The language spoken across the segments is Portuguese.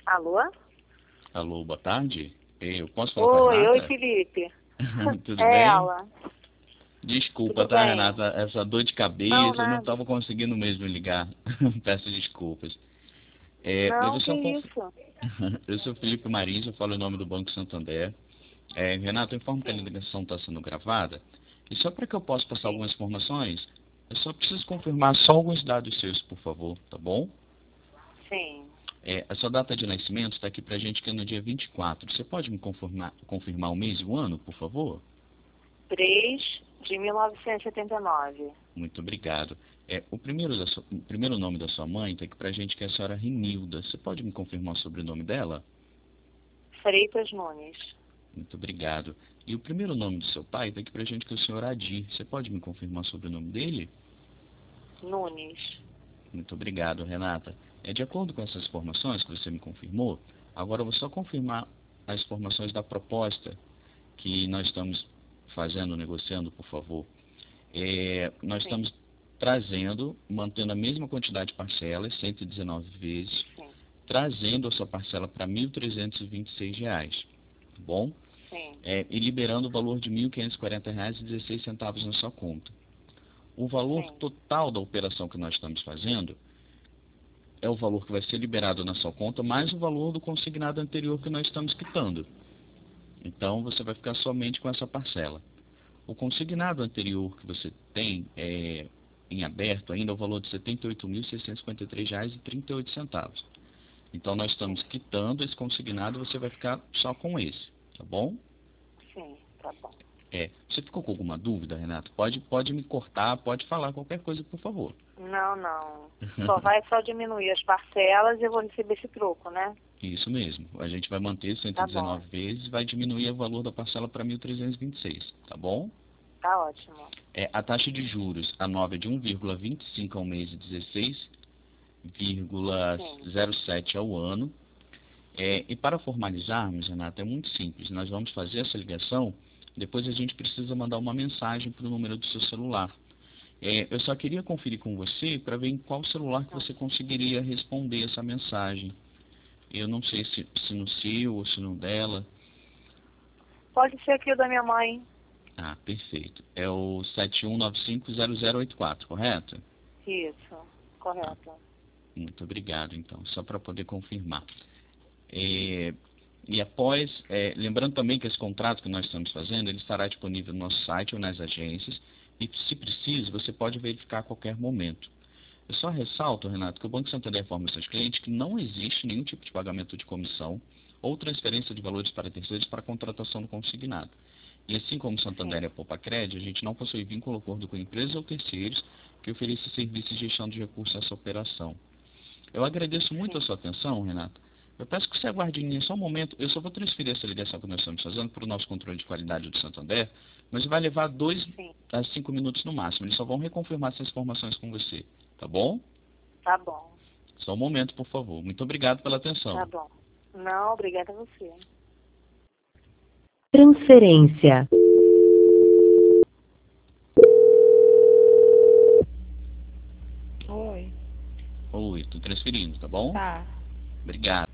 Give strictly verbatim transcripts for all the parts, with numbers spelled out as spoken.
Alô? Alô, boa tarde. Eu posso falar com a Oi, Renata? oi, Felipe. Tudo É bem? ela. Desculpa, Tudo tá, bem? Renata? Essa dor de Não, cabeça, eu não nada. estava conseguindo mesmo ligar. Peço desculpas. É, mas Não, eu que sou, um conf... isso? eu sou Felipe Marins, eu falo em nome do Banco Santander. É, Renata, eu informo que a Sim, ligação está sendo gravada. E só para que eu possa passar sim, algumas informações, eu só preciso confirmar só alguns dados seus, por favor, tá bom? sim. É, a sua data de nascimento está aqui para a gente que é no dia vinte e quatro. Você pode me confirmar, confirmar o mês e o ano, por favor? três de mil novecentos e setenta e nove. Muito obrigado. É, o, primeiro da sua- o primeiro nome da sua mãe está aqui para a gente que é a senhora Renilda. Você pode me confirmar o sobrenome dela? Freitas Nunes. Muito obrigado. E o primeiro nome do seu pai está aqui para a gente que é o senhor Adir. Você pode me confirmar o sobrenome dele? Nunes. Muito obrigado, Renata. É, de acordo com essas informações que você me confirmou, agora eu vou só confirmar as informações da proposta que nós estamos fazendo, negociando, por favor. É, nós Sim, estamos trazendo, mantendo a mesma quantidade de parcelas, cento e dezenove vezes, sim, trazendo a sua parcela para mil trezentos e vinte e seis reais, tá bom? sim, É, e liberando o valor de mil quinhentos e quarenta reais e dezesseis centavos na sua conta. O valor sim, total da operação que nós estamos fazendo é o valor que vai ser liberado na sua conta, mais o valor do consignado anterior que nós estamos quitando. Então, você vai ficar somente com essa parcela. O consignado anterior que você tem é, em aberto ainda é o valor de setenta e oito mil seiscentos e cinquenta e três reais e trinta e oito centavos. Então, nós estamos sim, quitando esse consignado e você vai ficar só com esse, tá bom? sim, tá bom. É, você ficou com alguma dúvida, Renato? Pode, pode me cortar, pode falar qualquer coisa, por favor. Não, não. Só vai só diminuir as parcelas e eu vou receber esse troco, né? Isso mesmo. A gente vai manter cento e Tá bom. dezenove vezes e vai diminuir o valor da parcela para mil trezentos e vinte e seis, tá bom? Tá ótimo. É, a taxa de juros, a nova é de um vírgula vinte e cinco ao mês e dezesseis vírgula Sim, zero sete ao ano. É, e para formalizarmos, Renata, é muito simples. Nós vamos fazer essa ligação, depois a gente precisa mandar uma mensagem para o número do seu celular. É, eu só queria conferir com você para ver em qual celular que hum. você conseguiria responder essa mensagem. Eu não sei se, se no seu ou se no dela. Pode ser aqui o da minha mãe. Ah, perfeito. É o sete um nove cinco zero zero oito quatro, correto? Isso, Tá. correto. Muito obrigado, então. Só para poder confirmar. É, e após, é, lembrando também que esse contrato que nós estamos fazendo, ele estará disponível no nosso site ou nas agências, e se preciso, você pode verificar a qualquer momento. Eu só ressalto, Renato, que o Banco Santander informa aos seus clientes que não existe nenhum tipo de pagamento de comissão ou transferência de valores para terceiros para a contratação do consignado. E assim como o Santander Sim, é Poupa Crédito, a gente não possui vínculo ou acordo com empresas ou terceiros que ofereçam serviços de gestão de recursos a essa operação. Eu agradeço muito a sim, sua atenção, Renato. Eu peço que você aguarde em mim só um momento. Eu só vou transferir essa ligação que nós estamos fazendo para o nosso controle de qualidade do Santander, mas vai levar dois sim. a cinco minutos no máximo. Eles só vão reconfirmar essas informações com você. Tá bom? Tá bom, Só um momento, por favor. Muito obrigado pela tá atenção. bom. Não, obrigada a você. Transferência. Oi, Oi, estou transferindo, tá bom? tá. Obrigado.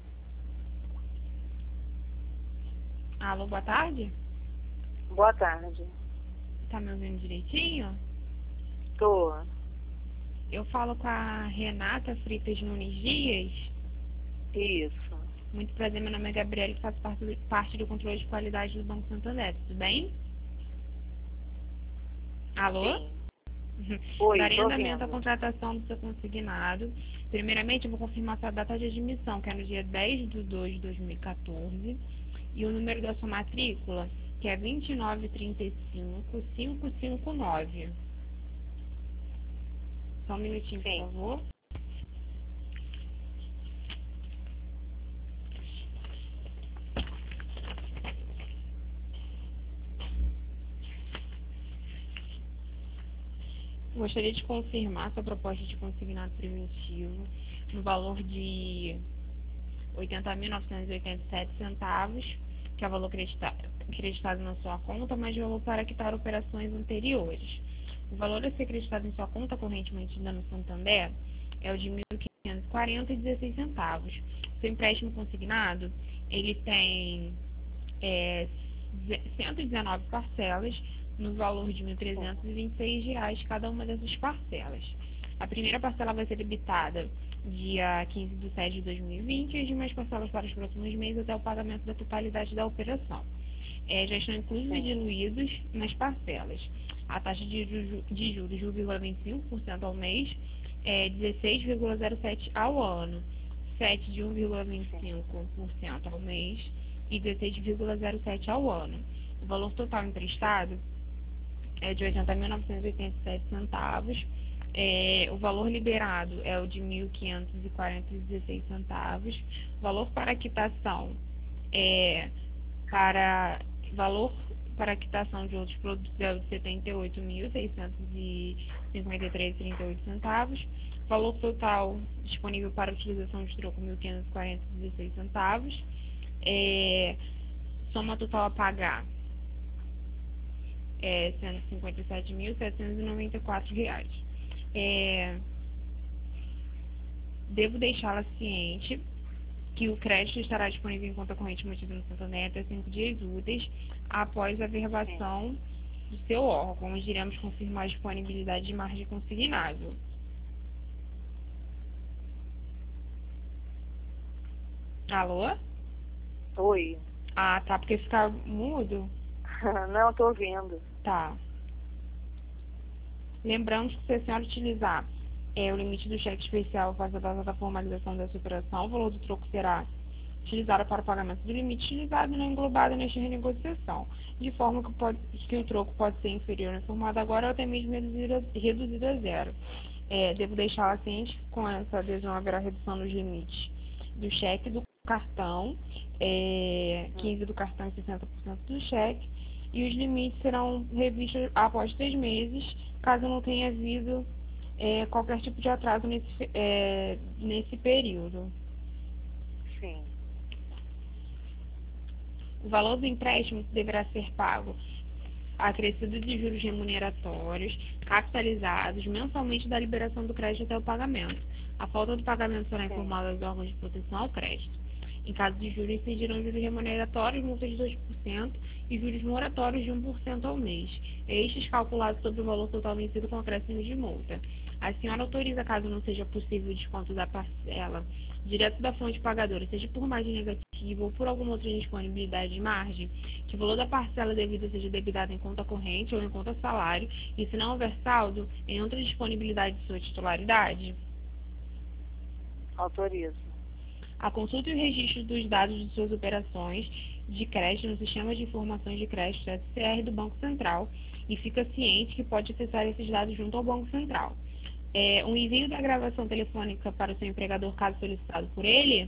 Alô, boa tarde? Boa tarde. Tá me ouvindo direitinho? Tô. Eu falo com a Renata Freitas Nunes Dias. Isso. Muito prazer, meu nome é Gabriela e faço parte do, parte do controle de qualidade do Banco Santander, tudo bem? Alô? Sim. Oi, Darei tô andamento à ouvindo. contratação do seu consignado. Primeiramente, eu vou confirmar sua data de admissão, que é no dia dez de dois de dois mil e quatorze. E o número da sua matrícula, que é vinte e nove trinta e cinco, quinhentos e cinquenta e nove. Só um minutinho, por Sim. favor. Gostaria de confirmar sua proposta de consignado preventivo no valor de oitenta mil novecentos e oitenta e sete centavos, que é o valor acreditado, acreditado na sua conta, mas valor para quitar operações anteriores. O valor a ser acreditado em sua conta corrente mantida no Santander é o de mil quinhentos e quarenta e dezesseis centavos. seu empréstimo consignado, ele tem é, cento e dezenove parcelas no valor de mil trezentos e vinte e seis reais cada uma dessas parcelas. A primeira parcela vai ser debitada dia quinze de setembro de dois mil e vinte e as demais parcelas para os próximos meses até o pagamento da totalidade da operação. É, já estão inclusos e diluídos nas parcelas. A taxa de, ju de juros de um vírgula vinte e cinco por cento ao mês, é dezesseis vírgula zero sete por cento ao ano, sete de um vírgula vinte e cinco por cento ao mês e dezesseis vírgula zero sete por cento ao ano. O valor total emprestado é de oitenta mil novecentos e oitenta e sete centavos. É, o valor liberado é o de mil quinhentos e quarenta e dezesseis centavos. O valor para quitação é para valor para quitação de outros produtos é o de setenta e oito mil seiscentos e cinquenta e três vírgula trinta e oito centavos. O valor total disponível para utilização de troco mil quinhentos e quarenta e dezesseis centavos. É, soma total a pagar é cento e cinquenta e sete mil setecentos e noventa e quatro reais. É, devo deixá-la ciente que o crédito estará disponível em conta corrente mantida no Santander até cinco dias úteis após a averbação do seu órgão, onde iremos confirmar a disponibilidade de margem consignável. Alô? Oi. Ah, tá, porque ficar mudo? Não, estou ouvindo. Tá. Lembramos que se a senhora utilizar é, o limite do cheque especial após a data da formalização dessa operação, o valor do troco será utilizado para o pagamento do limite utilizado e não englobado nesta renegociação, de forma que, pode, que o troco pode ser inferior ao informado agora ou até mesmo reduzido a, reduzido a zero. É, devo deixá-la ciente que com essa adesão haverá redução nos limites do cheque, do cartão, é, quinze por cento do cartão e sessenta por cento do cheque, e os limites serão revistos após três meses, caso não tenha havido é, qualquer tipo de atraso nesse, é, nesse período. Sim. O valor do empréstimo deverá ser pago acrescido de juros remuneratórios, capitalizados mensalmente da liberação do crédito até o pagamento. A falta do pagamento será informada aos órgãos de proteção ao crédito. Em caso de juros, incidirão juros remuneratórios, multa de dois por cento e juros moratórios de um por cento ao mês. Estes calculados sobre o valor total vencido com acréscimo de multa. A senhora autoriza, caso não seja possível o desconto da parcela direto da fonte pagadora, seja por margem negativa ou por alguma outra indisponibilidade de margem, que o valor da parcela devida seja debitado em conta corrente ou em conta salário, e se não houver saldo, em outra disponibilidade de sua titularidade? Autorizo. A consulta e o registro dos dados de suas operações de crédito no Sistema de Informações de Crédito S C R do Banco Central e fica ciente que pode acessar esses dados junto ao Banco Central. É, um envio da gravação telefônica para o seu empregador, caso solicitado por ele?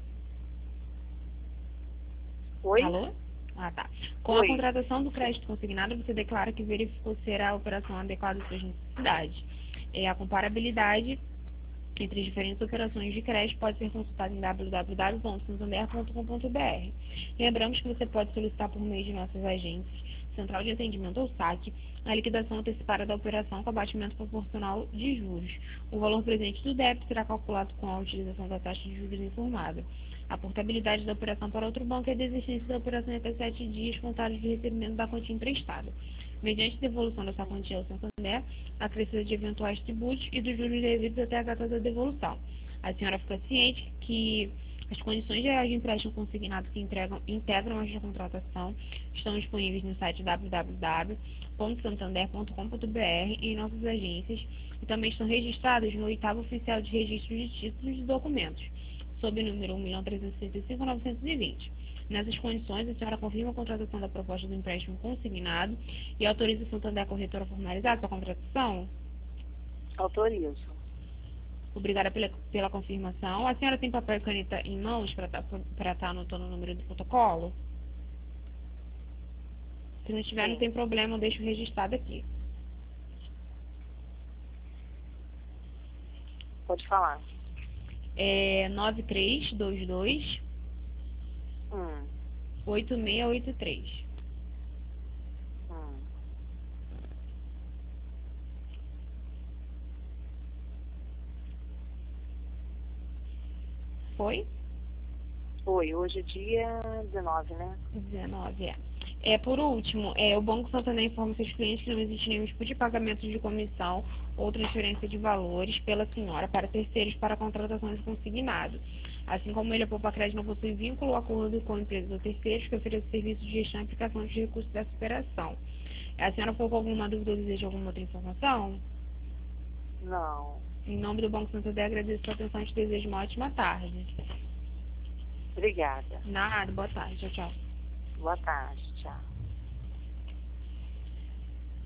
Oi? Alô? Ah, tá. Com Oi. a contratação do crédito consignado, você declara que verificou ser a operação adequada às suas necessidades. É, a comparabilidade entre as diferentes operações de crédito pode ser consultada em w w w ponto santander ponto com ponto b r. Lembramos que você pode solicitar por meio de nossas agências, Central de Atendimento ou SAC, a liquidação antecipada da operação com abatimento proporcional de juros. O valor presente do débito será calculado com a utilização da taxa de juros informada. A portabilidade da operação para outro banco é a desistência da operação em até sete dias contados de recebimento da quantia emprestada. Mediante devolução dessa quantia ao Santander, acrescida de eventuais tributos e dos juros devidos até a data da devolução. A senhora fica ciente que as condições gerais de empréstimo consignado que entregam, integram esta contratação estão disponíveis no site w w w ponto santander ponto com ponto b r e em nossas agências, e também estão registradas no oitavo Oficial de Registro de Títulos e Documentos, sob o número um milhão trezentos e sessenta e cinco mil novecentos e vinte. Nessas condições, a senhora confirma a contratação da proposta do empréstimo consignado e autoriza o Santander Corretora a formalizar sua contratação? Autorizo. Obrigada pela, pela confirmação. A senhora tem papel e caneta em mãos para estar tá, tá anotando o número do protocolo? Se não tiver, Sim. não tem problema, eu deixo registrado aqui. Pode falar. É nove três dois dois, Hum. oito seis oito três. Hum. Foi? Foi, hoje é dia dezenove, né? dezenove, é. É, por último, é, o Banco Santander informa seus clientes que não existe nenhum tipo de pagamento de comissão ou transferência de valores pela senhora para terceiros para a contratação de consignado. Assim como ele, a Poupa Crédito não possui vínculo ou acordo com empresas ou terceiros que ofereçam serviço de gestão e aplicação de recursos dessa operação. A senhora ficou com alguma dúvida ou deseja alguma outra informação? Não. Em nome do Banco Santander, agradeço a sua atenção e te desejo uma ótima tarde. Obrigada. Nada, boa tarde. Tchau, tchau. Boa tarde. Tchau.